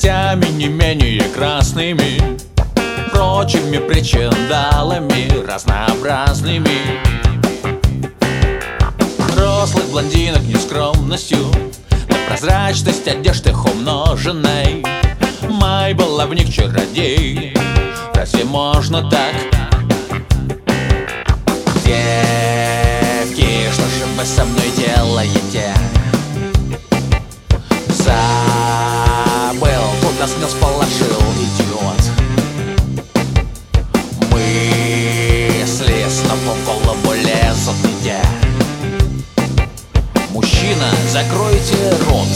Ногтями не менее красными, прочими причиндалами разнообразными. Рослых блондинок нескромностью, на прозрачность одежд их умноженной. Май баловник чародей, разве можно так? Девки, что же вы со мной делаете? Забыл, куда снес положил, идиот. Мысли снова в голову лезут мне. Мужчина, закройте рот.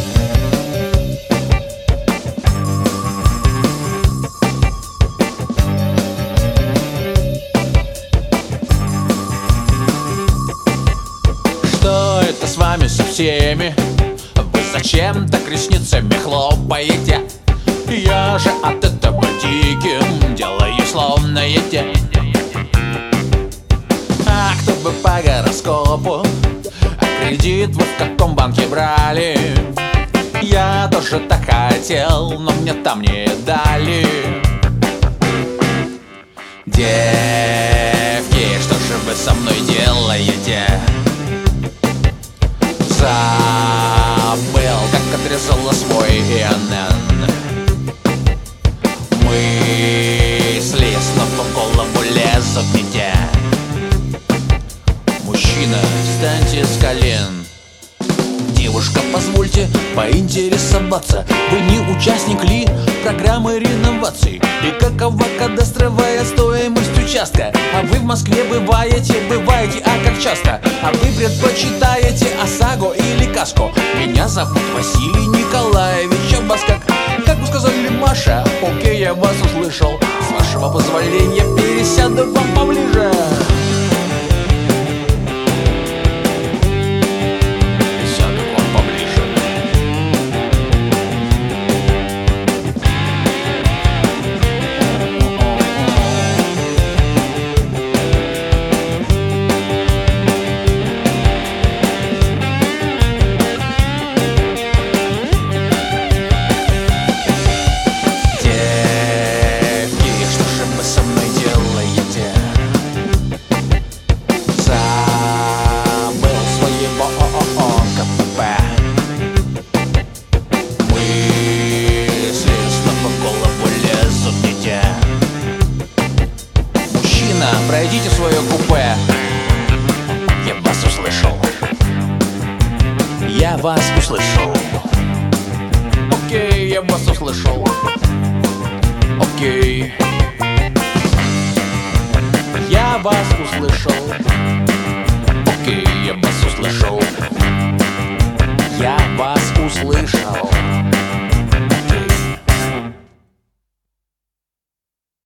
Что это с вами со всеми? Вы зачем так ресницами хлопаете? Я же от этого диким делаю словно тень. А кто бы по гороскопу, а кредит вы в каком банке брали? Я тоже так хотел, но мне там не дали. Девки, что же вы со мной делаете? Забыл, как отрезала свой ИНН. Мысли снова в голову лезут мне. Мужчина, встаньте с колен. Девушка, позвольте поинтересоваться, вы не участник ли программы реноваций? И какова кадастровая стоимость участка? А вы в Москве бываете, а как часто? А вы предпочитаете ОСАГО или КАСКО? Меня зовут Василий Николаевич, а вас как вы сказали, Маша? Окей, я вас услышал. С вашего позволения пересяду вам поближе. Пройдите в свое купе. Я вас услышал. Я вас услышал. Окей, я вас услышал. Окей. Я вас услышал. Окей, я вас услышал. Я вас услышал.